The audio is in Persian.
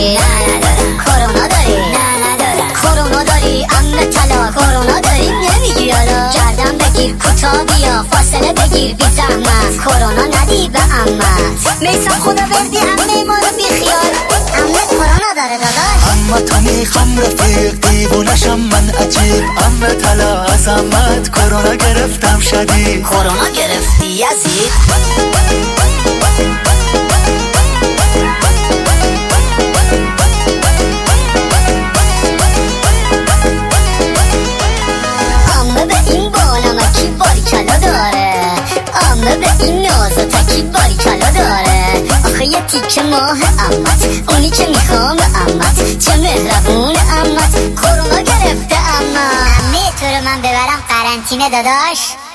داری؟ نه ندارم. کرونا داری؟ نه ندارم. کرونا داری عمه طلا؟ کرونا داری نمیگی حالا؟ گردن بگیر کوتاه بیا فاصله بگیر بی زحمت، کرونا ندی به عمت. میسم خدا بردی عمه ما رو بی خیال، عمه کرونا داره داداش. اما تا میخوام رفیق دیوونشم من عجیب، عمه طلا از عمت کرونا گرفتم شدید. کرونا گرفتی یزید؟ عمه به این بانمکی باریکلا داره، عمه به این نازتکی باریکلا داره. آخه یه تیکه ماه عمت، اونی که میخوام عمت، چه مهربون عمت، کرونا گرفته عمه. عمه تو رو من ببرم قرنطینه داداش؟